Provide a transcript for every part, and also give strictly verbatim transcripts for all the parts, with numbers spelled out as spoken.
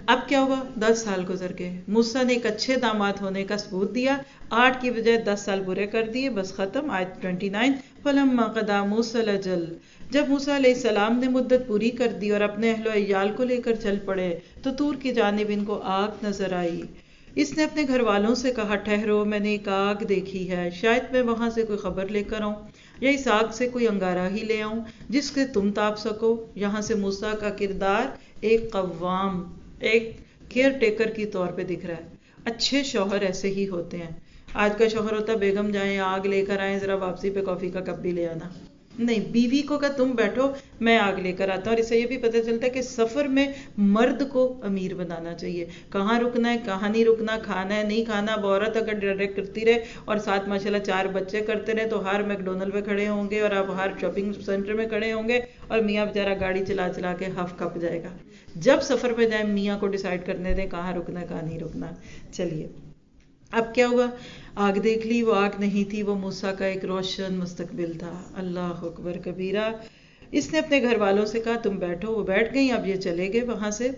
اب کیا ہوا؟ دس سال گزر گئے، موسیٰ نے ایک اچھے داماد ہونے کا ثبوت دیا، آٹھ کی بجائے دس سال پورے کر دیے، بس ختم۔ آیت انیس، فَلَمَّا قَضَىٰ مُوسَى الْأَجَلَ، جب موسیٰ علیہ السلام نے مدت پوری کر دی اور اپنے اہل و عیال کو لے کر چل پڑے تو طور کی جانب ان کو آگ نظر آئی۔ اس نے اپنے گھر والوں سے کہا، ٹھہرو، میں نے ایک آگ دیکھی ہے، شاید میں وہاں سے کوئی خبر لے کر آؤں یا اس آگ سے کوئی انگارہ ہی لے آؤں جس سے تم تاپ سکو۔ یہاں سے موسیٰ کا کردار ایک قوام، ایک کیئر ٹیکر کی طور پہ دکھ رہا ہے۔ اچھے شوہر ایسے ہی ہوتے ہیں۔ آج کا شوہر ہوتا بیگم جائیں آگ لے کر آئیں، ذرا واپسی پہ کافی کا کپ بھی لے آنا، نہیں، بیوی کو کہ تم بیٹھو میں آگ لے کر آتا ہوں۔ اور اس سے یہ بھی پتہ چلتا ہے کہ سفر میں مرد کو امیر بنانا چاہیے، کہاں رکنا ہے کہاں نہیں رکنا، کھانا ہے نہیں کھانا۔ اب عورت اگر ڈائریکٹ کرتی رہے اور ساتھ ماشاءاللہ چار بچے کرتے رہے تو ہر میک ڈونلڈ پہ کھڑے ہوں گے اور آپ ہر شاپنگ سینٹر میں کھڑے ہوں گے اور میاں بیچارہ گاڑی چلا چلا کے ہف کپ جائے گا۔ جب سفر پہ جائیں میاں کو ڈیسائیڈ کرنے دیں کہاں رکنا ہے کہاں نہیں رکنا۔ چلیے اب کیا ہوا؟ آگ دیکھ لی، وہ آگ نہیں تھی، وہ موسیٰ کا ایک روشن مستقبل تھا۔ اللہ اکبر کبیرہ۔ اس نے اپنے گھر والوں سے کہا تم بیٹھو، وہ بیٹھ گئیں۔ اب یہ چلے گئے وہاں سے۔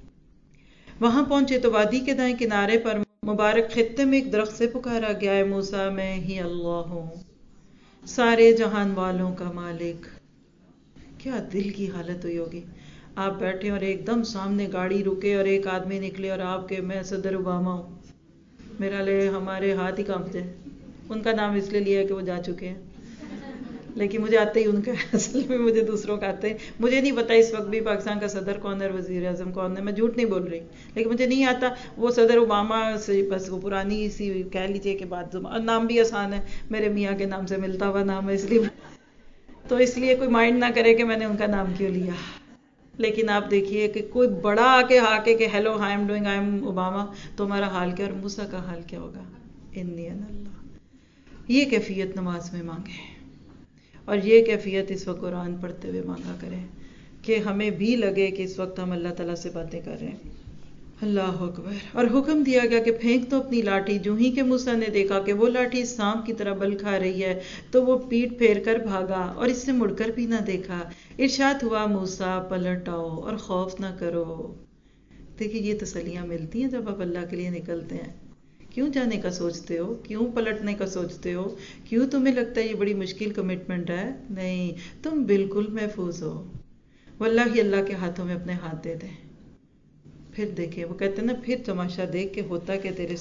وہاں پہنچے تو وادی کے دائیں کنارے پر مبارک خطے میں ایک درخت سے پکارا گیا، ہے موسیٰ میں ہی اللہ ہوں، سارے جہان والوں کا مالک۔ کیا دل کی حالت ہوئی ہوگی؟ آپ بیٹھے اور ایک دم سامنے گاڑی رکے اور ایک آدمی نکلے اور آپ کے میں صدر اوباما ہوں، میرا لے ہمارے ہاتھ ہی کانپ جائے۔ ان کا نام اس لیے لیا ہے کہ وہ جا چکے ہیں، لیکن مجھے آتے ہی ان کا، اصل میں مجھے دوسروں کا آتے ہیں۔ مجھے نہیں پتا اس وقت بھی پاکستان کا صدر کون ہے اور وزیر اعظم کون ہے، میں جھوٹ نہیں بول رہی، لیکن مجھے نہیں آتا۔ وہ صدر اوباما سے بس وہ پرانی سی کہہ لیجیے کہ بات، نام بھی آسان ہے، میرے میاں کے نام سے ملتا ہوا نام ہے، اس لیے تو اس لیے کوئی مائنڈ نہ کرے کہ میں نے ان کا نام کیوں لیا۔ لیکن آپ دیکھیے کہ کوئی بڑا آ کے آ کے کہ hello I am doing I am Obama, تو ہمارا حال کیا اور موسیٰ کا حال کیا ہوگا؟ انی ان اللہ۔ یہ کیفیت نماز میں مانگے اور یہ کیفیت اس وقت قرآن پڑھتے ہوئے مانگا کریں کہ ہمیں بھی لگے کہ اس وقت ہم اللہ تعالیٰ سے باتیں کر رہے ہیں۔ اللہ اکبر۔ اور حکم دیا گیا کہ پھینک دو اپنی لاٹھی۔ جو ہی کہ موسیٰ نے دیکھا کہ وہ لاٹھی سانپ کی طرح بل کھا رہی ہے تو وہ پیٹ پھیر کر بھاگا اور اس نے مڑ کر بھی نہ دیکھا۔ ارشاد ہوا موسیٰ پلٹ آؤ اور خوف نہ کرو۔ دیکھیے یہ تسلیاں ملتی ہیں جب آپ اللہ کے لیے نکلتے ہیں۔ کیوں جانے کا سوچتے ہو؟ کیوں پلٹنے کا سوچتے ہو؟ کیوں تمہیں لگتا ہے یہ بڑی مشکل کمٹمنٹ ہے؟ نہیں، تم بالکل محفوظ ہو۔ واللہ اللہ کے ہاتھوں میں اپنے ہاتھ دے دیں، پھر دیکھیں، وہ کہتے ہیں نا پھر تماشا دیکھ کے ہوتا کہ تیرے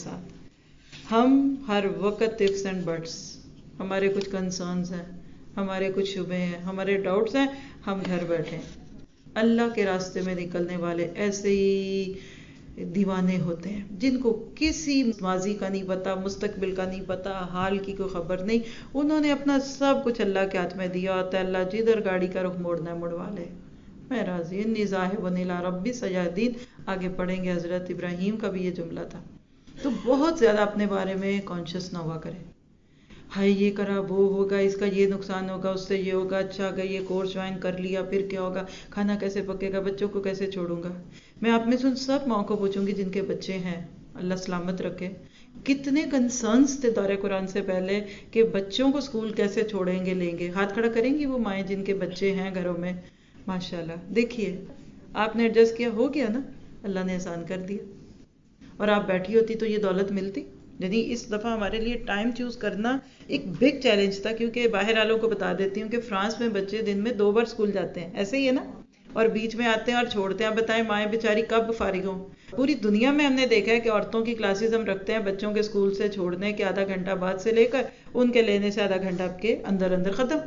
ساتھ۔ ہم ہر وقت ifs اینڈ بٹس، ہمارے کچھ کنسرنز ہیں، ہمارے کچھ شبے ہیں، ہمارے ڈاؤٹس ہیں، ہم گھر بیٹھے۔ اللہ کے راستے میں نکلنے والے ایسے ہی دیوانے ہوتے ہیں جن کو کسی ماضی کا نہیں پتا، مستقبل کا نہیں پتا، حال کی کوئی خبر نہیں۔ انہوں نے اپنا سب کچھ اللہ کے ہاتھ میں دیا ہوتا ہے، اللہ جدھر گاڑی کا رخ موڑنا ہے مڑوا لے، میں راضی انی ذاہب الی ربی سیہدین۔ آگے پڑھیں گے حضرت ابراہیم کا بھی یہ جملہ تھا۔ تو بہت زیادہ اپنے بارے میں کانشیس نہ ہوا کریں، ہائی یہ کرا وہ ہوگا، اس کا یہ نقصان ہوگا، اس سے یہ ہوگا، اچھا اگر یہ کورس جوائن کر لیا پھر کیا ہوگا، کھانا کیسے پکے گا، بچوں کو کیسے چھوڑوں گا۔ میں آپ میں سے ان سب ماں کو پوچھوں گی جن کے بچے ہیں، اللہ سلامت رکھے، کتنے کنسرنس تھے دور قرآن سے پہلے کہ بچوں کو اسکول کیسے چھوڑیں گے لیں گے؟ ہاتھ کھڑا کریں گی وہ مائیں جن کے بچے ہیں گھروں میں؟ ماشاءاللہ دیکھیے آپ نے ایڈجسٹ کیا، ہو گیا نا، اللہ نے آسان کر دیا۔ اور آپ بیٹھی ہوتی تو یہ دولت ملتی؟ یعنی اس دفعہ ہمارے لیے ٹائم چوز کرنا ایک بگ چیلنج تھا، کیونکہ باہر والوں کو بتا دیتی ہوں کہ فرانس میں بچے دن میں دو بار اسکول جاتے ہیں، ایسے ہی ہے نا، اور بیچ میں آتے ہیں اور چھوڑتے ہیں۔ بتائیں مائیں بیچاری کب فارغ ہوں؟ پوری دنیا میں ہم نے دیکھا ہے کہ عورتوں کی کلاسز ہم رکھتے ہیں بچوں کے اسکول سے چھوڑنے کے آدھا گھنٹہ بعد سے لے کر ان کے لینے سے آدھا گھنٹہ کے اندر اندر ختم۔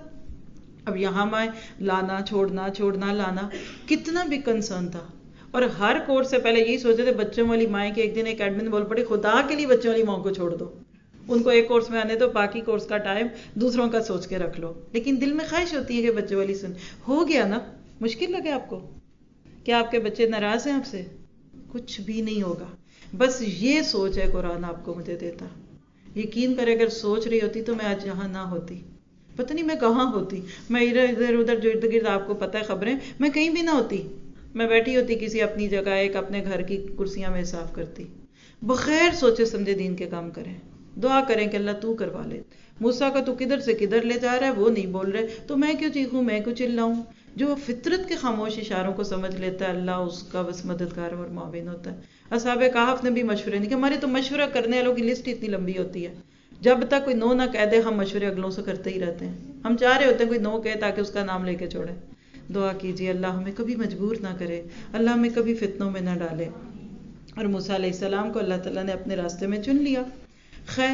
اب یہاں مائیں لانا چھوڑنا چھوڑنا لانا کتنا بھی کنسرن تھا، اور ہر کورس سے پہلے یہی سوچتے تھے بچوں والی مائیں کہ ایک دن ایک ایڈمن بول پڑے خدا کے لیے بچوں والی ماں کو چھوڑ دو، ان کو ایک کورس میں آنے دو، باقی کورس کا ٹائم دوسروں کا سوچ کے رکھ لو۔ لیکن دل میں خواہش ہوتی ہے کہ بچوں والی سن، ہو گیا نا، مشکل لگے آپ کو؟ کیا آپ کے بچے ناراض ہیں آپ سے؟ کچھ بھی نہیں ہوگا، بس یہ سوچ ہے قرآن آپ کو مجھے دیتا۔ یقین کرے اگر سوچ رہی ہوتی تو میں آج یہاں نہ ہوتی، پتہ نہیں میں کہاں ہوتی، میں ادھر ادھر جو ارد گرد آپ کو پتہ ہے خبریں، میں کہیں بھی نہ ہوتی، میں بیٹھی ہوتی کسی اپنی جگہ، ایک اپنے گھر کی کرسیاں میں صاف کرتی، بغیر سوچے سمجھے دین کے کام کریں، دعا کریں کہ اللہ تو کروا لے۔ موسیٰ کا تو کدھر سے کدھر لے جا رہا ہے وہ نہیں بول رہے، تو میں کیوں چیخوں، میں کیوں چلاؤں؟ جو فطرت کے خاموش اشاروں کو سمجھ لیتا ہے اللہ اس کا بس مددگار اور معاون ہوتا ہے۔ اصحاب کہف نے بھی مشورے نہیں کہ ہمارے تو مشورہ کرنے والوں کی لسٹ اتنی لمبی ہوتی ہے، جب تک کوئی نو نہ کہہ دے ہم مشورے اگلوں سے کرتے ہی رہتے ہیں، ہم چاہ رہے ہوتے ہیں کوئی نو کہے تاکہ اس کا نام لے کے چھوڑے۔ دعا کیجیے اللہ ہمیں کبھی مجبور نہ کرے، اللہ ہمیں کبھی فتنوں میں نہ ڈالے۔ اور موسیٰ علیہ السلام کو اللہ تعالیٰ نے اپنے راستے میں چن لیا۔ خیر،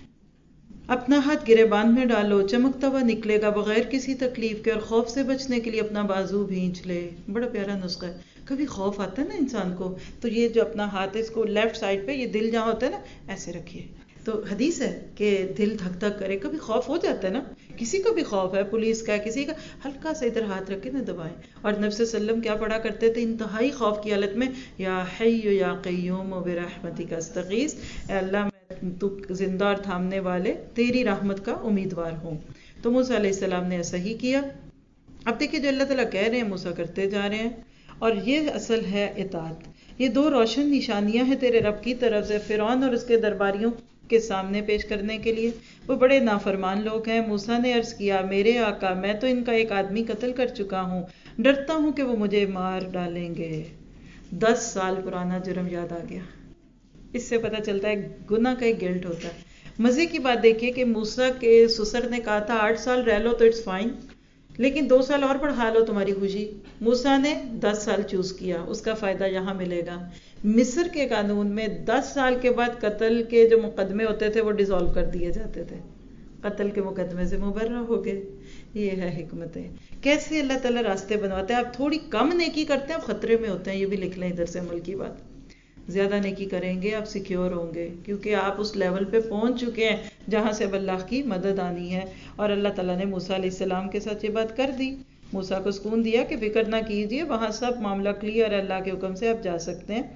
اپنا ہاتھ گریبان میں ڈالو، چمکتا ہوا نکلے گا بغیر کسی تکلیف کے، اور خوف سے بچنے کے لیے اپنا بازو بھینچ لے۔ بڑا پیارا نسخہ ہے۔ کبھی خوف آتا ہے نا انسان کو، تو یہ جو اپنا ہاتھ ہے اس کو لیفٹ سائڈ پہ، یہ دل جہاں ہوتا ہے نا ایسے رکھیے، تو حدیث ہے کہ دل دھک دھک کرے، کبھی خوف ہو جاتا ہے نا، کسی کو بھی خوف ہے، پولیس کا، کسی کا، ہلکا سا ادھر ہاتھ رکھے نا دبائیں۔ اور نبی صلی اللہ علیہ وسلم کیا پڑھا کرتے تھے انتہائی خوف کی حالت میں؟ یا حی یا قیوم برحمتک استغیث، اے اللہ میں تو زندہ اور تھامنے والے تیری رحمت کا امیدوار ہوں۔ تو موسیٰ علیہ السلام نے ایسا ہی کیا۔ اب دیکھیں جو اللہ تعالیٰ کہہ رہے ہیں موسیٰ کرتے جا رہے ہیں، اور یہ اصل ہے اطاعت۔ یہ دو روشن نشانیاں ہیں تیرے رب کی طرف سے فرعون اور اس کے درباریوں کے سامنے پیش کرنے کے لیے۔ وہ بڑے نافرمان لوگ ہیں۔ موسیٰ نے عرض کیا میرے آقا میں تو ان کا ایک آدمی قتل کر چکا ہوں، ڈرتا ہوں کہ وہ مجھے مار ڈالیں گے۔ دس سال پرانا جرم یاد آ گیا۔ اس سے پتہ چلتا ہے گناہ کا ایک گلٹ ہوتا ہے۔ مزے کی بات دیکھیے کہ موسیٰ کے سسر نے کہا تھا آٹھ سال رہ لو تو اٹس فائن، لیکن دو سال اور بڑھا لو تمہاری خوشی۔ موسیٰ نے دس سال چوز کیا، اس کا فائدہ یہاں ملے گا۔ مصر کے قانون میں دس سال کے بعد قتل کے جو مقدمے ہوتے تھے وہ ڈیزالو کر دیے جاتے تھے، قتل کے مقدمے سے مبرہ ہو گئے۔ یہ ہے حکمتیں، کیسے اللہ تعالیٰ راستے بنواتے ہیں۔ آپ تھوڑی کم نیکی کرتے ہیں آپ خطرے میں ہوتے ہیں، یہ بھی لکھ لیں ادھر سے عمل کی بات۔ زیادہ نیکی کریں گے آپ سیکیور ہوں گے، کیونکہ آپ اس لیول پہ پہنچ چکے ہیں جہاں سے اب اللہ کی مدد آنی ہے۔ اور اللہ تعالیٰ نے موسیٰ علیہ السلام کے ساتھ یہ بات کر دی، موسیٰ کو سکون دیا کہ فکر نہ کیجیے، وہاں سب معاملہ کلیئر ہے، اللہ کے حکم سے آپ جا سکتے ہیں۔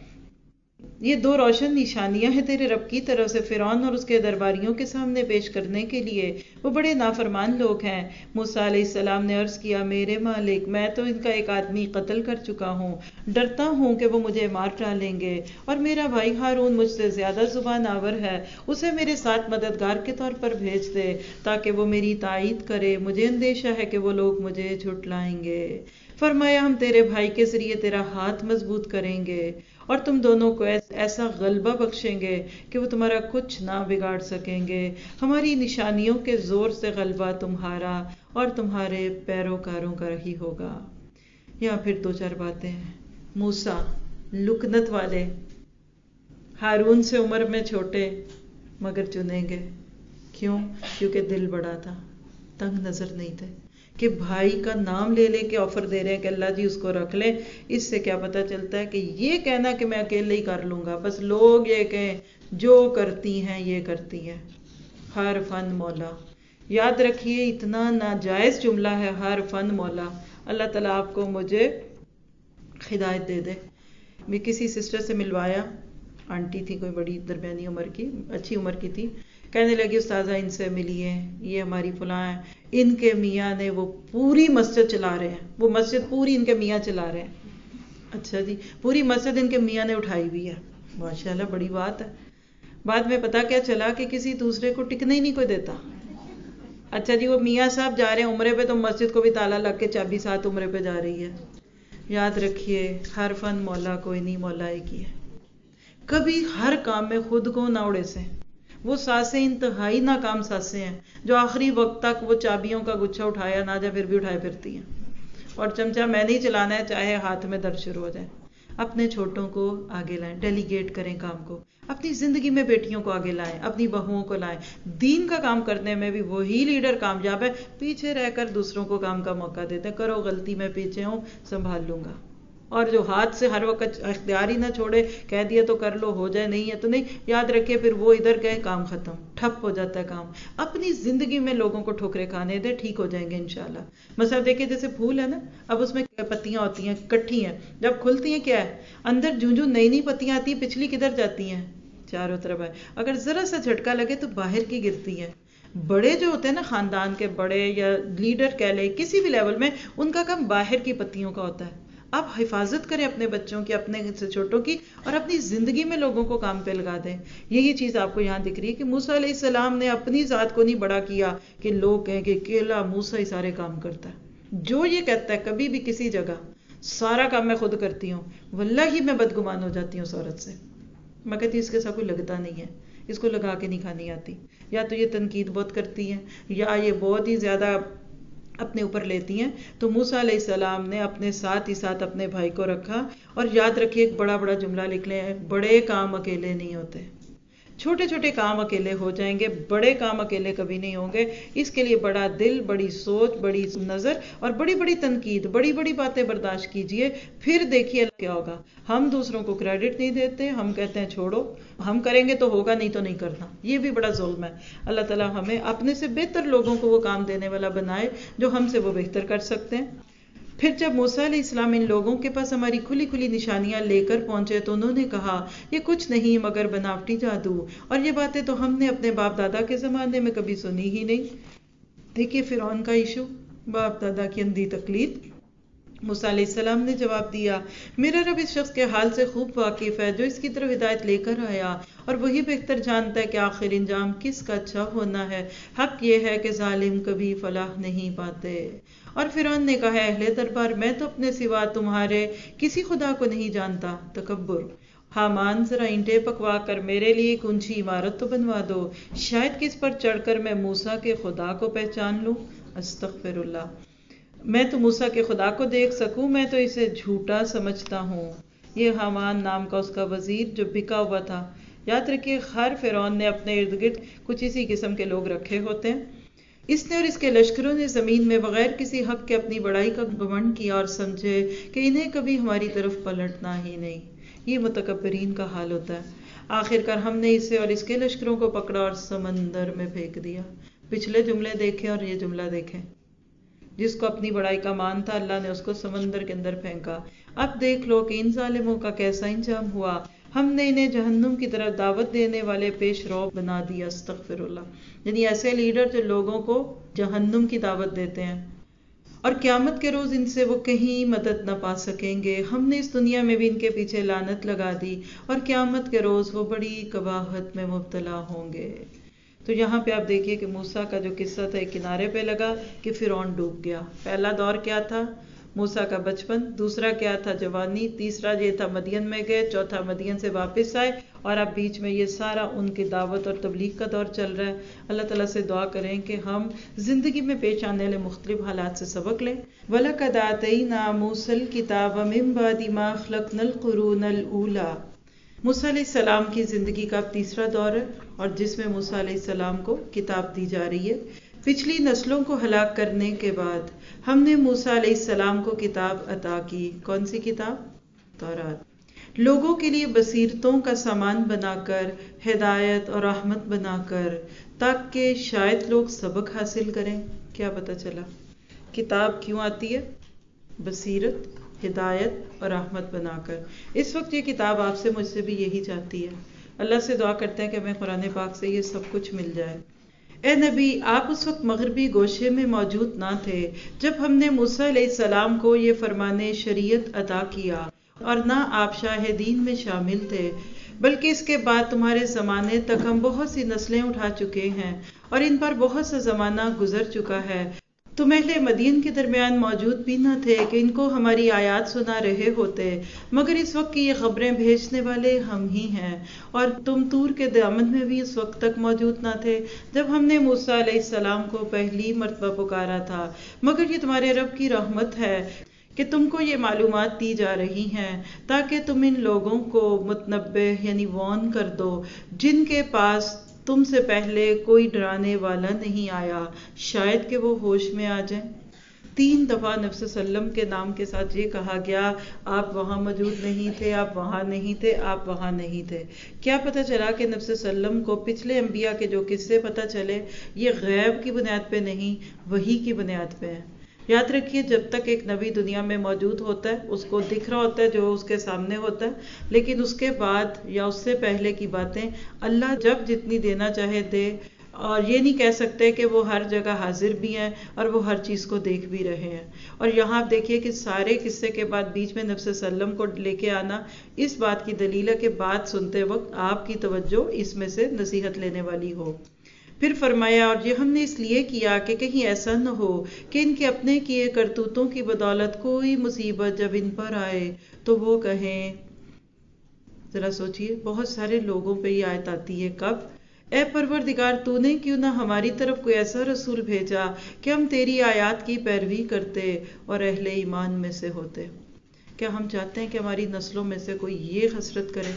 یہ دو روشن نشانیاں ہیں تیرے رب کی طرف سے فرعون اور اس کے درباریوں کے سامنے پیش کرنے کے لیے، وہ بڑے نافرمان لوگ ہیں۔ موسیٰ علیہ السلام نے عرض کیا میرے مالک میں تو ان کا ایک آدمی قتل کر چکا ہوں، ڈرتا ہوں کہ وہ مجھے مار ڈالیں گے، اور میرا بھائی ہارون مجھ سے زیادہ زبان آور ہے، اسے میرے ساتھ مددگار کے طور پر بھیج دے تاکہ وہ میری تائید کرے، مجھے اندیشہ ہے کہ وہ لوگ مجھے جھٹلائیں گے۔ فرمایا ہم تیرے بھائی کے ذریعے تیرا ہاتھ مضبوط کریں گے اور تم دونوں کو ایسا غلبہ بخشیں گے کہ وہ تمہارا کچھ نہ بگاڑ سکیں گے، ہماری نشانیوں کے زور سے غلبہ تمہارا اور تمہارے پیروکاروں کا ہی ہوگا۔ یہاں پھر دو چار باتیں ہیں۔ موسیٰ لکنت والے، ہارون سے عمر میں چھوٹے مگر چنے گئے، کیوں؟ کیونکہ دل بڑا تھا، تنگ نظر نہیں تھے، کہ بھائی کا نام لے لے کے آفر دے رہے ہیں کہ اللہ جی اس کو رکھ لیں۔ اس سے کیا پتہ چلتا ہے کہ یہ کہنا کہ میں اکیلے ہی کر لوں گا، بس لوگ یہ کہیں جو کرتی ہیں یہ کرتی ہیں۔ ہر فن مولا، یاد رکھیے اتنا ناجائز جملہ ہے، ہر فن مولا۔ اللہ تعالیٰ آپ کو مجھے ہدایت دے دے۔ میں کسی سسٹر سے ملوایا، آنٹی تھی کوئی بڑی درمیانی عمر کی، اچھی عمر کی تھی، کہنے لگی استاذہ ان سے ملیے، یہ ہماری فلاں ہیں، ان کے میاں نے وہ پوری مسجد چلا رہے ہیں، وہ مسجد پوری ان کے میاں چلا رہے ہیں۔ اچھا جی، پوری مسجد ان کے میاں نے اٹھائی ہوئی ہے، ماشاءاللہ بڑی بات ہے۔ بعد میں پتا کیا چلا کہ کسی دوسرے کو ٹکنے ہی نہیں کوئی دیتا۔ اچھا جی، وہ میاں صاحب جا رہے ہیں عمرے پہ تو مسجد کو بھی تالا لگ کے چابی ساتھ عمرے پہ جا رہی ہے۔ یاد رکھیے ہر فن مولا کوئی نہیں، مولا ایک ہی ہے۔ کبھی ہر کام میں خود کو نہ اڑے سے، وہ ساسیں انتہائی ناکام ساسیں ہیں جو آخری وقت تک وہ چابیوں کا گچھا اٹھایا نہ جا پھر بھی اٹھائے پھرتی ہیں، اور چمچہ میں نہیں چلانا ہے چاہے ہاتھ میں درد شروع ہو جائے۔ اپنے چھوٹوں کو آگے لائیں، ڈیلیگیٹ کریں کام کو، اپنی زندگی میں بیٹیوں کو آگے لائیں، اپنی بہوؤں کو لائیں۔ دین کا کام کرنے میں بھی وہی لیڈر کامیاب ہے، پیچھے رہ کر دوسروں کو کام کا موقع دیتے، کرو غلطی میں پیچھے ہوں سنبھال لوں گا، اور جو ہاتھ سے ہر وقت اختیار ہی نہ چھوڑے، کہہ دیا تو کر لو، ہو جائے نہیں ہے تو نہیں، یاد رکھیے پھر وہ ادھر گئے کام ختم، ٹھپ ہو جاتا ہے کام۔ اپنی زندگی میں لوگوں کو ٹھوکرے کھانے دے، ٹھیک ہو جائیں گے انشاءاللہ۔ مثلا دیکھیں جیسے پھول ہے نا، اب اس میں پتیاں ہوتی ہیں کٹھی ہیں، جب کھلتی ہیں کیا ہے اندر جوں جوں نئی نئی پتیاں آتی ہیں، پچھلی کدھر جاتی ہیں؟ چاروں طرف ہے، اگر ذرا سا جھٹکا لگے تو باہر کی گرتی ہے۔ بڑے جو ہوتے ہیں نا، خاندان کے بڑے یا لیڈر کہہ لیں کسی بھی لیول میں، ان کا کام باہر کی پتیوں کا ہوتا ہے۔ آپ حفاظت کریں اپنے بچوں کی، اپنے سے چھوٹوں کی، اور اپنی زندگی میں لوگوں کو کام پہ لگا دیں۔ یہی چیز آپ کو یہاں دکھ رہی ہے کہ موسیٰ علیہ السلام نے اپنی ذات کو نہیں بڑا کیا کہ لوگ کہیں کہ اکیلا موسیٰ ہی سارے کام کرتا ہے۔ جو یہ کہتا ہے کبھی بھی کسی جگہ سارا کام میں خود کرتی ہوں، واللہ میں بدگمان ہو جاتی ہوں اس عورت سے. میں کہتی اس کے ساتھ کوئی لگتا نہیں ہے، اس کو لگا کے نہیں کھانی آتی، یا تو یہ تنقید بہت کرتی ہیں یا یہ بہت ہی زیادہ اپنے اوپر لیتی ہیں. تو موسیٰ علیہ السلام نے اپنے ساتھ ہی ساتھ اپنے بھائی کو رکھا. اور یاد رکھیے ایک بڑا بڑا جملہ لکھ لیں، بڑے کام اکیلے نہیں ہوتے. چھوٹے چھوٹے کام اکیلے ہو جائیں گے، بڑے کام اکیلے کبھی نہیں ہوں گے. اس کے لیے بڑا دل، بڑی سوچ، بڑی نظر اور بڑی بڑی تنقید، بڑی بڑی باتیں برداشت کیجئے. پھر دیکھیے کیا ہوگا. ہم دوسروں کو کریڈٹ نہیں دیتے، ہم کہتے ہیں چھوڑو، ہم کریں گے تو ہوگا، نہیں تو نہیں کرنا. یہ بھی بڑا ظلم ہے. اللہ تعالیٰ ہمیں اپنے سے بہتر لوگوں کو وہ کام دینے والا بنائے جو ہم سے وہ بہتر کر سکتے ہیں. پھر جب موسیٰ علیہ السلام ان لوگوں کے پاس ہماری کھلی کھلی نشانیاں لے کر پہنچے تو انہوں نے کہا یہ کچھ نہیں مگر بناوٹی جادو، اور یہ باتیں تو ہم نے اپنے باپ دادا کے زمانے میں کبھی سنی ہی نہیں. دیکھیے فرعون کا ایشو، باپ دادا کی اندھی تقلید. موسیٰ علیہ السلام نے جواب دیا میرا رب اس شخص کے حال سے خوب واقف ہے جو اس کی طرف ہدایت لے کر آیا، اور وہی بہتر جانتا ہے کہ آخر انجام کس کا اچھا ہونا ہے. حق یہ ہے کہ ظالم کبھی فلاح نہیں پاتے. اور فرعون نے کہا اہل دربار میں تو اپنے سوا تمہارے کسی خدا کو نہیں جانتا. تکبر. حامان ذرا اینٹیں پکوا کر میرے لیے ایک اونچی عمارت تو بنوا دو، شاید کس پر چڑھ کر میں موسیٰ کے خدا کو پہچان لوں. استغفر اللہ. میں تو موسیٰ کے خدا کو دیکھ سکوں، میں تو اسے جھوٹا سمجھتا ہوں. یہ حامان نام کا اس کا وزیر جو بکا ہوا تھا. یاد رکھیے ہر فرعون نے اپنے ارد گرد کچھ اسی قسم کے لوگ رکھے ہوتے ہیں. اس نے اور اس کے لشکروں نے زمین میں بغیر کسی حق کے اپنی بڑائی کا گھمنڈ کیا اور سمجھے کہ انہیں کبھی ہماری طرف پلٹنا ہی نہیں. یہ متکبرین کا حال ہوتا ہے. آخر کار ہم نے اسے اور اس کے لشکروں کو پکڑا اور سمندر میں پھینک دیا. پچھلے جملے دیکھیں اور یہ جملہ دیکھیں. جس کو اپنی بڑائی کا مان تھا اللہ نے اس کو سمندر کے اندر پھینکا. اب دیکھ لو کہ ان ظالموں کا کیسا انجام ہوا. ہم نے انہیں جہنم کی طرف دعوت دینے والے پیش رو بنا دیا. استغفر اللہ. یعنی ایسے لیڈر جو لوگوں کو جہنم کی دعوت دیتے ہیں، اور قیامت کے روز ان سے وہ کہیں مدد نہ پا سکیں گے. ہم نے اس دنیا میں بھی ان کے پیچھے لعنت لگا دی اور قیامت کے روز وہ بڑی قباحت میں مبتلا ہوں گے. تو یہاں پہ آپ دیکھیے کہ موسیٰ کا جو قصہ تھا ایک کنارے پہ لگا کہ فرعون ڈوب گیا. پہلا دور کیا تھا؟ موسیٰ کا بچپن. دوسرا کیا تھا؟ جوانی. تیسرا یہ تھا مدین میں گئے. چوتھا مدین سے واپس آئے، اور اب بیچ میں یہ سارا ان کی دعوت اور تبلیغ کا دور چل رہا ہے. اللہ تعالیٰ سے دعا کریں کہ ہم زندگی میں پیش آنے والے مختلف حالات سے سبق لیں. وَلَقَدْ آتَيْنَا مُوسَى الْكِتَابَ مِن بَعْدِ مَا أَهْلَكْنَا الْقُرُونَ الْأُولَىٰ. موسیٰ علیہ السلام کی زندگی کا اب تیسرا دور ہے، اور جس میں موسیٰ علیہ السلام کو کتاب دی جا رہی ہے. پچھلی نسلوں کو ہلاک کرنے کے بعد ہم نے موسیٰ علیہ السلام کو کتاب عطا کی. کون سی کتاب؟ تورات. لوگوں کے لیے بصیرتوں کا سامان بنا کر، ہدایت اور رحمت بنا کر، تاکہ شاید لوگ سبق حاصل کریں. کیا پتہ چلا؟ کتاب کیوں آتی ہے؟ بصیرت، ہدایت اور رحمت بنا کر. اس وقت یہ کتاب آپ سے مجھ سے بھی یہی چاہتی ہے. اللہ سے دعا کرتے ہیں کہ ہمیں قرآن پاک سے یہ سب کچھ مل جائے. اے نبی، آپ اس وقت مغربی گوشے میں موجود نہ تھے جب ہم نے موسیٰ علیہ السلام کو یہ فرمان شریعت عطا کیا، اور نہ آپ شاہدین میں شامل تھے، بلکہ اس کے بعد تمہارے زمانے تک ہم بہت سی نسلیں اٹھا چکے ہیں اور ان پر بہت سا زمانہ گزر چکا ہے. تم اہل مدین کے درمیان موجود بھی نہ تھے کہ ان کو ہماری آیات سنا رہے ہوتے، مگر اس وقت کی یہ خبریں بھیجنے والے ہم ہی ہیں. اور تم طور کے دامن میں بھی اس وقت تک موجود نہ تھے جب ہم نے موسیٰ علیہ السلام کو پہلی مرتبہ پکارا تھا، مگر یہ تمہارے رب کی رحمت ہے کہ تم کو یہ معلومات دی جا رہی ہیں تاکہ تم ان لوگوں کو متنبہ یعنی وارن کر دو جن کے پاس تم سے پہلے کوئی ڈرانے والا نہیں آیا، شاید کہ وہ ہوش میں آ جائیں. تین دفعہ نبی صلی اللہ علیہ وسلم کے نام کے ساتھ یہ کہا گیا آپ وہاں موجود نہیں تھے، آپ وہاں نہیں تھے، آپ وہاں نہیں تھے. کیا پتہ چلا کہ نبی صلی اللہ علیہ وسلم کو پچھلے انبیاء کے جو قصے پتہ چلے یہ غیب کی بنیاد پہ نہیں، وحی کی بنیاد پہ ہیں. یاد رکھیے جب تک ایک نبی دنیا میں موجود ہوتا ہے اس کو دکھ رہا ہوتا ہے جو اس کے سامنے ہوتا ہے، لیکن اس کے بعد یا اس سے پہلے کی باتیں اللہ جب جتنی دینا چاہے دے، اور یہ نہیں کہہ سکتے کہ وہ ہر جگہ حاضر بھی ہیں اور وہ ہر چیز کو دیکھ بھی رہے ہیں. اور یہاں آپ دیکھیے کہ سارے قصے کے بعد بیچ میں نبی صلی اللہ علیہ وسلم کو لے کے آنا اس بات کی دلیل ہے کہ بات سنتے وقت آپ کی توجہ اس میں سے نصیحت لینے والی ہو. پھر فرمایا اور یہ ہم نے اس لیے کیا کہ کہیں ایسا نہ ہو کہ ان کے اپنے کیے کرتوتوں کی بدولت کوئی مصیبت جب ان پر آئے تو وہ کہیں. ذرا سوچئے بہت سارے لوگوں پہ یہ آیت آتی ہے کب؟ اے پروردگار تو نے کیوں نہ ہماری طرف کوئی ایسا رسول بھیجا کہ ہم تیری آیات کی پیروی کرتے اور اہل ایمان میں سے ہوتے. کیا ہم چاہتے ہیں کہ ہماری نسلوں میں سے کوئی یہ حسرت کرے؟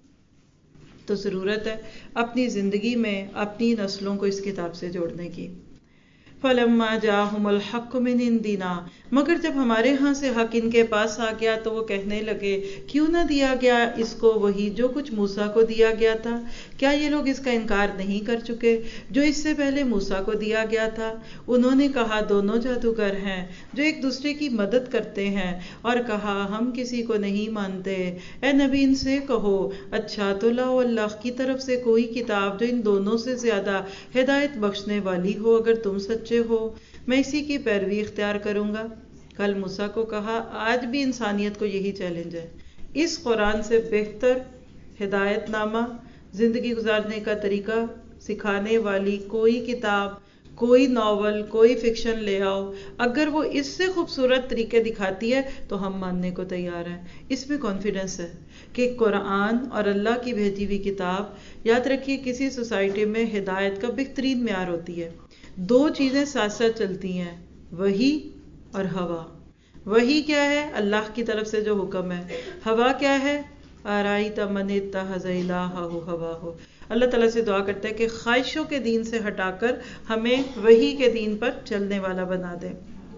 تو ضرورت ہے اپنی زندگی میں اپنی نسلوں کو اس کتاب سے جوڑنے کی. فَلَمَّا جَاءَهُمُ الْحَقُّ مِنْ عِنْدِنَا مگر جب ہمارے ہاں سے حق ان کے پاس آ گیا تو وہ کہنے لگے کیوں نہ دیا گیا اس کو وہی جو کچھ موسیٰ کو دیا گیا تھا. کیا یہ لوگ اس کا انکار نہیں کر چکے جو اس سے پہلے موسیٰ کو دیا گیا تھا؟ انہوں نے کہا دونوں جادوگر ہیں جو ایک دوسرے کی مدد کرتے ہیں اور کہا ہم کسی کو نہیں مانتے. اے نبی ان سے کہو اچھا تو لاؤ اللہ کی طرف سے کوئی کتاب جو ان دونوں سے زیادہ ہدایت بخشنے والی ہو اگر تم سچے ہو میں اسی کی پیروی اختیار کروں گا. کل موسیٰ کو کہا آج بھی انسانیت کو یہی چیلنج ہے. اس قرآن سے بہتر ہدایت نامہ زندگی گزارنے کا طریقہ سکھانے والی کوئی کتاب کوئی ناول کوئی فکشن لے آؤ اگر وہ اس سے خوبصورت طریقے دکھاتی ہے تو ہم ماننے کو تیار ہیں. اس میں کانفیڈنس ہے کہ قرآن اور اللہ کی بھیجی ہوئی کتاب یاد رکھیے کسی سوسائٹی میں ہدایت کا بہترین معیار ہوتی ہے. دو چیزیں ساتھ ساتھ چلتی ہیں وحی اور ہوا. وحی کیا ہے؟ اللہ کی طرف سے جو حکم ہے. ہوا کیا ہے؟ آرائیت من اتخذ الہہ ہواہ. اللہ تعالیٰ سے دعا کرتا ہے کہ خواہشوں کے دین سے ہٹا کر ہمیں وحی کے دین پر چلنے والا بنا دے.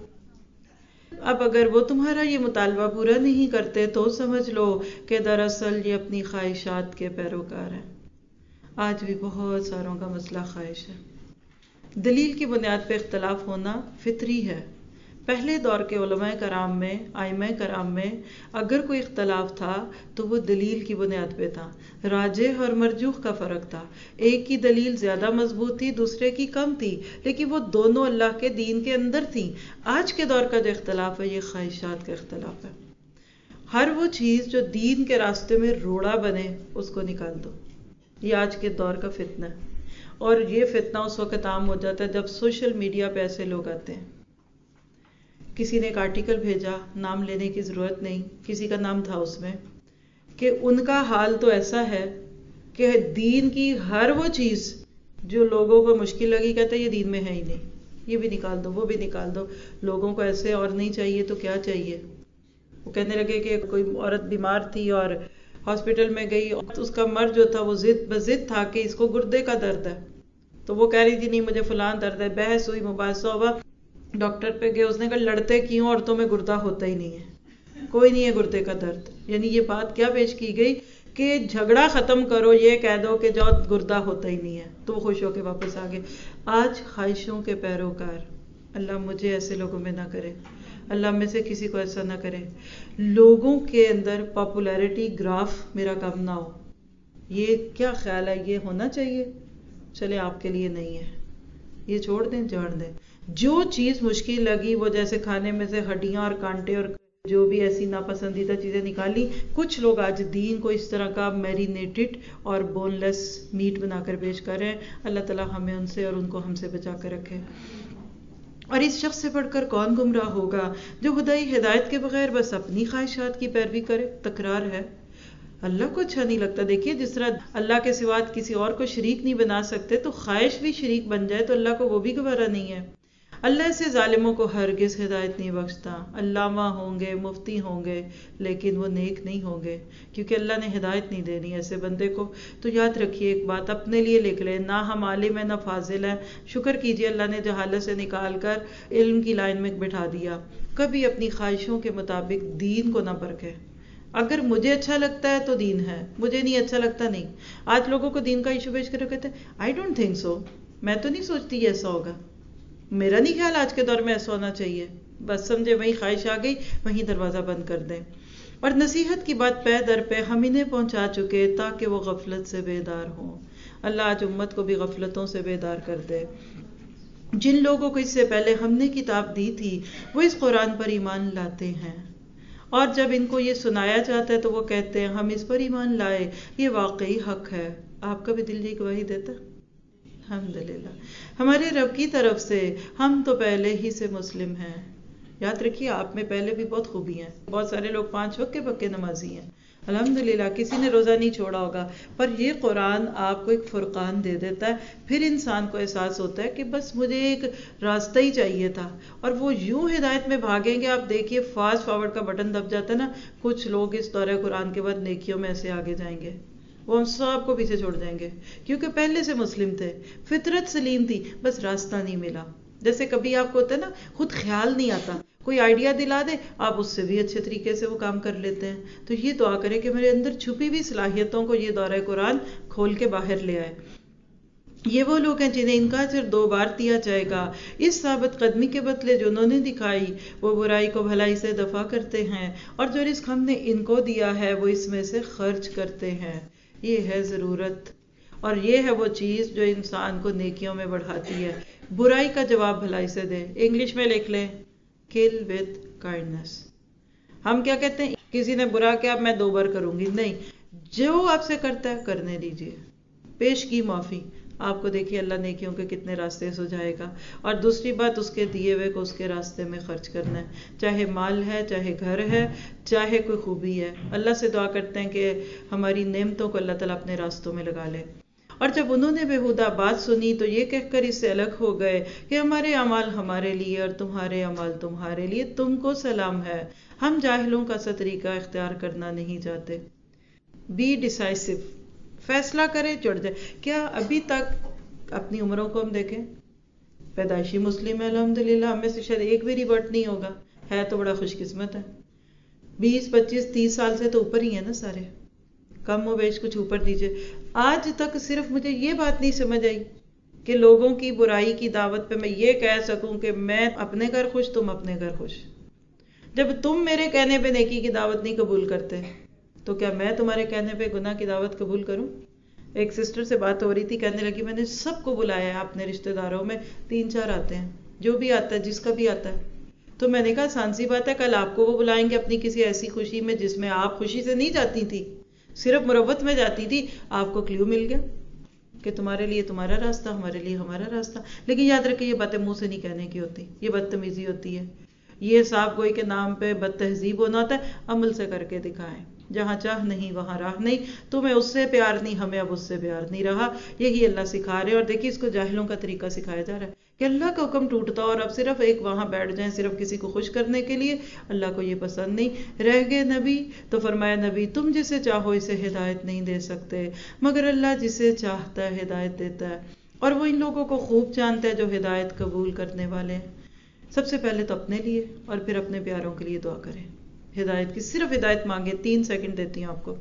اب اگر وہ تمہارا یہ مطالبہ پورا نہیں کرتے تو سمجھ لو کہ دراصل یہ اپنی خواہشات کے پیروکار ہیں. آج بھی بہت ساروں کا مسئلہ خواہش ہے. دلیل کی بنیاد پہ اختلاف ہونا فطری ہے. پہلے دور کے علماء کرام میں ائمہ کرام میں اگر کوئی اختلاف تھا تو وہ دلیل کی بنیاد پہ تھا. راجح اور مرجوح کا فرق تھا. ایک کی دلیل زیادہ مضبوط تھی دوسرے کی کم تھی لیکن وہ دونوں اللہ کے دین کے اندر تھیں. آج کے دور کا جو اختلاف ہے یہ خواہشات کا اختلاف ہے. ہر وہ چیز جو دین کے راستے میں روڑا بنے اس کو نکال دو. یہ آج کے دور کا فتنہ ہے اور یہ فتنہ اس وقت عام ہو جاتا ہے جب سوشل میڈیا پہ ایسے لوگ آتے ہیں. کسی نے ایک آرٹیکل بھیجا نام لینے کی ضرورت نہیں کسی کا نام تھا اس میں کہ ان کا حال تو ایسا ہے کہ دین کی ہر وہ چیز جو لوگوں کو مشکل لگی کہتا ہے یہ دین میں ہے ہی نہیں یہ بھی نکال دو وہ بھی نکال دو. لوگوں کو ایسے اور نہیں چاہیے تو کیا چاہیے. وہ کہنے لگے کہ کوئی عورت بیمار تھی اور ہاسپٹل میں گئی اس کا مرد جو تھا وہ ضد بضد تھا کہ اس کو گردے کا درد ہے تو وہ کہہ رہی تھی نہیں مجھے فلان درد ہے. بحث ہوئی مباحثہ ہوا ڈاکٹر پہ گئے اس نے کہا لڑتے کیوں عورتوں میں گردہ ہوتا ہی نہیں ہے کوئی نہیں ہے گردے کا درد. یعنی یہ بات کیا پیش کی گئی کہ جھگڑا ختم کرو یہ کہہ دو کہ جو گردہ ہوتا ہی نہیں ہے تو وہ خوش ہو کے واپس آ گئے. آج خواہشوں کے پیروکار اللہ مجھے ایسے لوگوں میں نہ کرے. اللہ میں سے کسی کو ایسا نہ کرے. لوگوں کے اندر پاپولیرٹی گراف میرا کم نہ ہو. یہ کیا خیال ہے یہ ہونا چاہیے؟ چلے آپ کے لیے نہیں ہے یہ چھوڑ دیں جاڑ دیں. جو چیز مشکل لگی وہ جیسے کھانے میں سے ہڈیاں اور کانٹے اور جو بھی ایسی ناپسندیدہ چیزیں نکالی. کچھ لوگ آج دین کو اس طرح کا میرینیٹڈ اور بون لیس میٹ بنا کر پیش کر رہے ہیں. اللہ تعالیٰ ہمیں ان سے اور ان کو ہم سے بچا کر رکھے. اور اس شخص سے بڑھ کر کون گمراہ ہوگا جو خدائی ہدایت کے بغیر بس اپنی خواہشات کی پیروی کرے. تکرار ہے اللہ کو اچھا نہیں لگتا. دیکھیے جس طرح اللہ کے سوا کسی اور کو شریک نہیں بنا سکتے تو خواہش بھی شریک بن جائے تو اللہ کو وہ بھی گوارا نہیں ہے. اللہ سے ظالموں کو ہرگز ہدایت نہیں بخشتا. علامہ ہوں گے مفتی ہوں گے لیکن وہ نیک نہیں ہوں گے کیونکہ اللہ نے ہدایت نہیں دینی ایسے بندے کو. تو یاد رکھیے ایک بات اپنے لیے لکھ لیں نہ ہم عالم ہیں نہ فاضل ہیں. شکر کیجئے اللہ نے جہالت سے نکال کر علم کی لائن میں بٹھا دیا. کبھی اپنی خواہشوں کے مطابق دین کو نہ پرکھیں. اگر مجھے اچھا لگتا ہے تو دین ہے مجھے نہیں اچھا لگتا نہیں. آج لوگوں کو دین کا ایشو پیش کر کہتے ہیں آئی ڈونٹ تھنک سو میں تو نہیں سوچتی یہ ایسا ہوگا. میرا نہیں خیال آج کے دور میں ایسا ہونا چاہیے. بس سمجھے وہیں خواہش آ گئی وہیں دروازہ بند کر دیں. اور نصیحت کی بات پے در پہ ہم انہیں پہنچا چکے تاکہ وہ غفلت سے بیدار ہوں. اللہ آج امت کو بھی غفلتوں سے بیدار کر دے. جن لوگوں کو اس سے پہلے ہم نے کتاب دی تھی وہ اس قرآن پر ایمان لاتے ہیں اور جب ان کو یہ سنایا جاتا ہے تو وہ کہتے ہیں ہم اس پر ایمان لائے یہ واقعی حق ہے. آپ کا بھی دل یہ گواہی دیتا ہے الحمدللہ ہمارے رب کی طرف سے ہم تو پہلے ہی سے مسلم ہیں. یاد رکھیے آپ میں پہلے بھی بہت خوبی ہیں. بہت سارے لوگ پانچ وقت کے پکے نمازی ہیں الحمدللہ, کسی نے روزہ نہیں چھوڑا ہوگا, پر یہ قرآن آپ کو ایک فرقان دے دیتا ہے. پھر انسان کو احساس ہوتا ہے کہ بس مجھے ایک راستہ ہی چاہیے تھا, اور وہ یوں ہدایت میں بھاگیں گے. آپ دیکھیے فاسٹ فارورڈ کا بٹن دب جاتا ہے نا, کچھ لوگ اس دورہ قرآن کے بعد نیکیوں میں ایسے آگے جائیں گے, وہ ہم سب کو پیچھے چھوڑ جائیں گے, کیونکہ پہلے سے مسلم تھے, فطرت سلیم تھی, بس راستہ نہیں ملا. جیسے کبھی آپ کو ہوتا ہے نا, خود خیال نہیں آتا, کوئی آئیڈیا دلا دے آپ اس سے بھی اچھے طریقے سے وہ کام کر لیتے ہیں. تو یہ دعا کریں کہ میرے اندر چھپی ہوئی صلاحیتوں کو یہ دورہ قرآن کھول کے باہر لے آئے. یہ وہ لوگ ہیں جنہیں ان کا اجر دو بار دیا جائے گا. اس ثابت قدمی کے بدلے جو انہوں نے دکھائی وہ برائی کو بھلائی سے دفع کرتے ہیں, اور جو رزق ہم نے ان کو دیا ہے وہ اس میں سے خرچ کرتے ہیں. یہ ہے ضرورت, اور یہ ہے وہ چیز جو انسان کو نیکیوں میں بڑھاتی ہے. برائی کا جواب بھلائی سے دے. انگلش میں لکھ لیں kill with kindness. ہم کیا کہتے ہیں, کسی نے برا کیا میں دو بار کروں گی, نہیں, جو آپ سے کرتا ہے کرنے دیجئے, پیش کی معافی. آپ کو دیکھیے اللہ نیکیوں کے کتنے راستے سجائے گا. اور دوسری بات, اس کے دیے ہوئے کو اس کے راستے میں خرچ کرنا ہے, چاہے مال ہے, چاہے گھر ہے, چاہے کوئی خوبی ہے. اللہ سے دعا کرتے ہیں کہ ہماری نعمتوں کو اللہ تعالیٰ اپنے راستوں میں لگا لے. اور جب انہوں نے بےہودہ بات سنی تو یہ کہہ کر اس سے الگ ہو گئے کہ ہمارے اعمال ہمارے لیے اور تمہارے اعمال تمہارے لیے, تم کو سلام ہے, ہم جاہلوں کا سا طریقہ اختیار کرنا نہیں چاہتے. بی ڈیسائسو, فیصلہ کرے چڑھ جائے. کیا ابھی تک اپنی عمروں کو ہم دیکھیں, پیدائشی مسلم ہے الحمدللہ, ہم میں سے شاید ایک بھی ریورٹ نہیں ہوگا, ہے تو بڑا خوش قسمت ہے. بیس پچیس تیس سال سے تو اوپر ہی ہے نا سارے, کم و بیش کچھ اوپر دیجئے. آج تک صرف مجھے یہ بات نہیں سمجھ آئی کہ لوگوں کی برائی کی دعوت پہ میں یہ کہہ سکوں کہ میں اپنے گھر خوش, تم اپنے گھر خوش. جب تم میرے کہنے پہ نیکی کی دعوت نہیں قبول کرتے تو کیا میں تمہارے کہنے پہ گناہ کی دعوت قبول کروں؟ ایک سسٹر سے بات ہو رہی تھی, کہنے لگی میں نے سب کو بلایا ہے اپنے رشتہ داروں میں, تین چار آتے ہیں, جو بھی آتا ہے جس کا بھی آتا ہے. تو میں نے کہا آسان سی بات ہے, کل آپ کو وہ بلائیں گے اپنی کسی ایسی خوشی میں جس میں آپ خوشی سے نہیں جاتی تھی, صرف مروت میں جاتی تھی. آپ کو کلیو مل گیا کہ تمہارے لیے تمہارا راستہ, ہمارے لیے ہمارا راستہ. لیکن یاد رکھیں یہ باتیں منہ سے نہیں کہنے کی ہوتی, یہ بدتمیزی ہوتی ہے. یہ صاحب گوئی کے نام پہ بد تہذیب ہونا ہوتا ہے. عمل سے کر کے دکھائیں, جہاں چاہ نہیں وہاں راہ نہیں. تمہیں اس سے پیار نہیں, ہمیں اب اس سے پیار نہیں رہا. یہی اللہ سکھا رہے ہیں. اور دیکھیے اس کو جاہلوں کا طریقہ سکھایا جا رہا ہے کہ اللہ کا حکم ٹوٹتا اور اب صرف ایک وہاں بیٹھ جائیں صرف کسی کو خوش کرنے کے لیے. اللہ کو یہ پسند نہیں. رہ گئے نبی, تو فرمایا نبی تم جسے چاہو اسے ہدایت نہیں دے سکتے مگر اللہ جسے چاہتا ہے ہدایت دیتا ہے, اور وہ ان لوگوں کو خوب جانتا ہے جو ہدایت قبول کرنے والے ہیں. سب سے پہلے تو اپنے لیے اور پھر اپنے پیاروں کے لیے دعا کریں. ہدایت کی, صرف ہدایت مانگے. تین سیکنڈ دیتی ہوں آپ کو.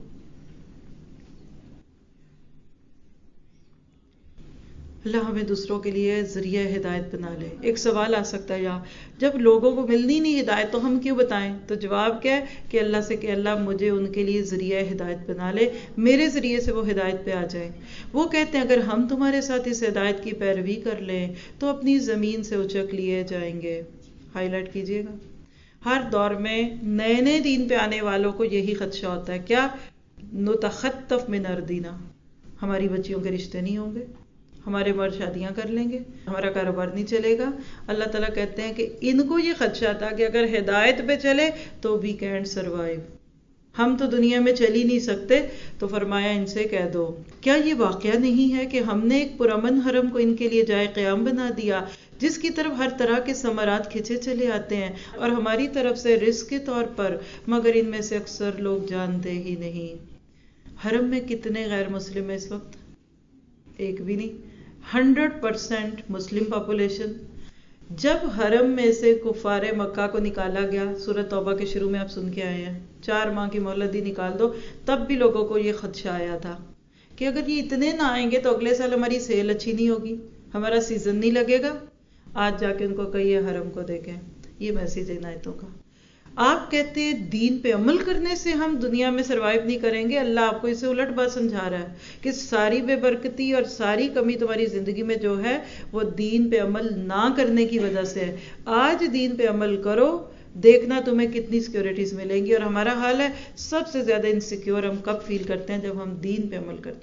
اللہ ہمیں دوسروں کے لیے ذریعہ ہدایت بنا لے. ایک سوال آ سکتا ہے, یا جب لوگوں کو ملنی نہیں ہدایت تو ہم کیوں بتائیں؟ تو جواب کیا ہے کہ اللہ سے کہ اللہ مجھے ان کے لیے ذریعہ ہدایت بنا لے, میرے ذریعے سے وہ ہدایت پہ آ جائیں. وہ کہتے ہیں اگر ہم تمہارے ساتھ اس ہدایت کی پیروی کر لیں تو اپنی زمین سے اچک لیے جائیں گے. ہائی لائٹ کیجئے گا. ہر دور میں نئے نئے دین پہ آنے والوں کو یہی خدشہ ہوتا ہے, کیا نتخطف من ارضنا, ہماری بچیوں کے رشتے نہیں ہوں گے, ہمارے مرد شادیاں کر لیں گے, ہمارا کاروبار نہیں چلے گا. اللہ تعالیٰ کہتے ہیں کہ ان کو یہ خدشہ تھا کہ اگر ہدایت پہ چلے تو وی کینٹ سروائیو, ہم تو دنیا میں چل ہی نہیں سکتے. تو فرمایا ان سے کہہ دو کیا یہ واقعہ نہیں ہے کہ ہم نے ایک پرامن حرم کو ان کے لیے جائے قیام بنا دیا جس کی طرف ہر طرح کے ثمرات کھچے چلے آتے ہیں, اور ہماری طرف سے رزق کے طور پر, مگر ان میں سے اکثر لوگ جانتے ہی نہیں. حرم میں کتنے غیر مسلم ہیں اس وقت؟ ایک بھی نہیں. Hundred percent Muslim population. جب حرم میں سے کفار مکہ کو نکالا گیا, سورۃ توبہ کے شروع میں آپ سن کے آئے ہیں, چار ماہ کی مہلت دی نکال دو, تب بھی لوگوں کو یہ خدشہ آیا تھا کہ اگر یہ اتنے نہ آئیں گے تو اگلے سال ہماری سیل اچھی نہیں ہوگی, ہمارا سیزن نہیں لگے گا. آج جا کے ان کو کہیے حرم کو دیکھیں. یہ میسیج ہے عنایتوں کا. آپ کہتے ہیں دین پہ عمل کرنے سے ہم دنیا میں سروائیو نہیں کریں گے. اللہ آپ کو اسے الٹ بات سمجھا رہا ہے کہ ساری بے برکتی اور ساری کمی تمہاری زندگی میں جو ہے وہ دین پہ عمل نہ کرنے کی وجہ سے ہے. آج دین پہ عمل کرو, دیکھنا تمہیں کتنی سیکیورٹیز ملیں گی. اور ہمارا حال ہے سب سے زیادہ انسیکیور ہم کب فیل کرتے ہیں؟ جب ہم دین پہ عمل کرتے ہیں.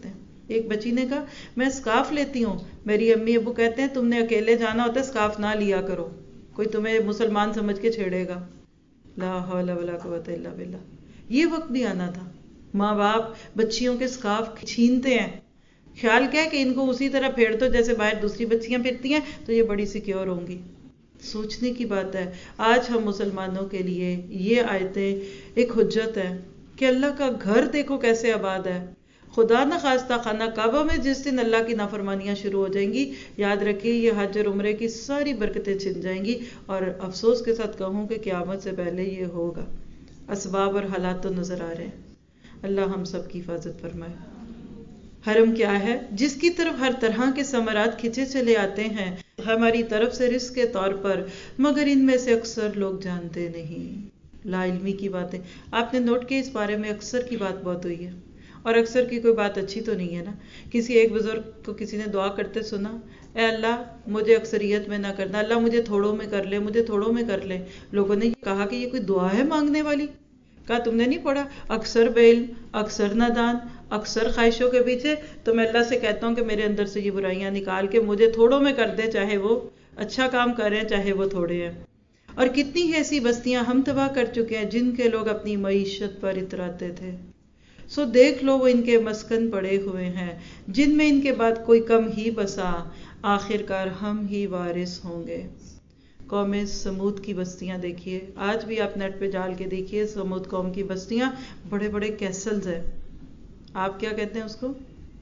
ایک بچی نے کہا میں اسکارف لیتی ہوں، میری امی ابو کہتے ہیں تم نے اکیلے جانا ہوتا ہے اسکارف نہ لیا کرو، کوئی تمہیں مسلمان سمجھ کے چھیڑے گا۔ لا حول ولا قوت الا باللہ۔ یہ وقت بھی آنا تھا، ماں باپ بچیوں کے اسکارف چھینتے ہیں، خیال کیا ہے کہ ان کو اسی طرح پھیڑ دو جیسے باہر دوسری بچیاں پھرتی ہیں تو یہ بڑی سیکیور ہوں گی۔ سوچنے کی بات ہے، آج ہم مسلمانوں کے لیے یہ آیتیں ایک حجت ہے کہ اللہ کا گھر دیکھو کیسے آباد ہے۔ خدا نہ خواستہ خانہ کعبہ میں جس دن اللہ کی نافرمانیاں شروع ہو جائیں گی، یاد رکھیے یہ حج اور عمرے کی ساری برکتیں چھن جائیں گی، اور افسوس کے ساتھ کہوں کہ قیامت سے پہلے یہ ہوگا۔ اسباب اور حالات تو نظر آ رہے ہیں، اللہ ہم سب کی حفاظت فرمائے۔ حرم کیا ہے؟ جس کی طرف ہر طرح کے ثمرات کھنچے چلے آتے ہیں ہماری طرف سے رزق کے طور پر، مگر ان میں سے اکثر لوگ جانتے نہیں۔ لا علمی کی باتیں آپ نے نوٹ کی، اس بارے میں اکثر کی بات بہت ہوئی ہے، اور اکثر کی کوئی بات اچھی تو نہیں ہے نا۔ کسی ایک بزرگ کو کسی نے دعا کرتے سنا، اے اللہ مجھے اکثریت میں نہ کرنا، اللہ مجھے تھوڑوں میں کر لے، مجھے تھوڑوں میں کر لے۔ لوگوں نے کہا کہ یہ کوئی دعا ہے مانگنے والی؟ کہا تم نے نہیں پڑھا اکثر بے علم، اکثر نادان، اکثر خواہشوں کے پیچھے، تو میں اللہ سے کہتا ہوں کہ میرے اندر سے یہ برائیاں نکال کے مجھے تھوڑوں میں کر دے، چاہے وہ اچھا کام کر رہے ہیں چاہے وہ تھوڑے ہیں۔ اور کتنی ہی ایسی بستیاں ہم تباہ کر چکے ہیں جن کے لوگ اپنی معیشت پر اتراتے تھے۔ سو دیکھ لو وہ ان کے مسکن پڑے ہوئے ہیں جن میں ان کے بعد کوئی کم ہی بسا، آخر کار ہم ہی وارث ہوں گے۔ قوم سمود کی بستیاں دیکھیے، آج بھی آپ نیٹ پہ ڈال کے دیکھیے، سمود قوم کی بستیاں بڑے بڑے کیسلز ہیں، آپ کیا کہتے ہیں اس کو؟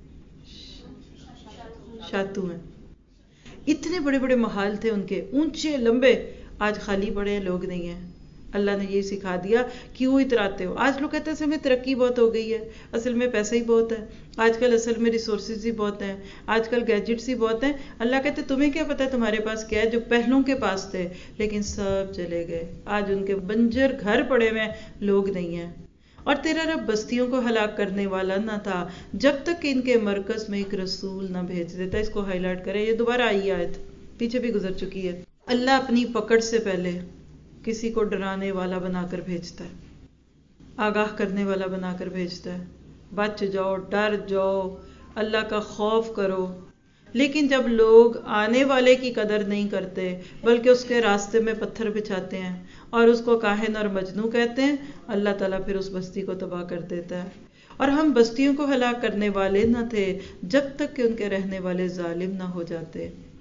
شاتو ہیں۔ اتنے بڑے بڑے محال تھے ان کے، اونچے لمبے، آج خالی پڑے ہیں، لوگ نہیں ہیں۔ اللہ نے یہ سکھا دیا کیوں اتراتے ہو۔ آج لوگ کہتے ہیں اصل میں ترقی بہت ہو گئی ہے، اصل میں پیسے ہی بہت ہے، آج کل اصل میں ریسورسز ہی بہت ہیں، آج کل گیجٹس ہی بہت ہیں۔ اللہ کہتے تمہیں کیا پتا تمہارے پاس کیا ہے؟ جو پہلوں کے پاس تھے لیکن سب چلے گئے، آج ان کے بنجر گھر پڑے ہوئے ہیں، لوگ نہیں ہیں۔ اور تیرا رب بستیوں کو ہلاک کرنے والا نہ تھا جب تک کہ ان کے مرکز میں ایک رسول نہ بھیج دیتا۔ اس کو ہائی لائٹ کریں، یہ دوبارہ آئی آیت، پیچھے بھی گزر چکی ہے۔ اللہ اپنی پکڑ سے پہلے کسی کو ڈرانے والا بنا کر بھیجتا ہے، آگاہ کرنے والا بنا کر بھیجتا ہے، بچ جاؤ، ڈر جاؤ، اللہ کا خوف کرو۔ لیکن جب لوگ آنے والے کی قدر نہیں کرتے بلکہ اس کے راستے میں پتھر بچھاتے ہیں اور اس کو کاہن اور مجنوں کہتے ہیں، اللہ تعالیٰ پھر اس بستی کو تباہ کر دیتا ہے۔ اور ہم بستیوں کو ہلاک کرنے والے نہ تھے جب تک کہ ان کے رہنے والے ظالم نہ ہو جاتے۔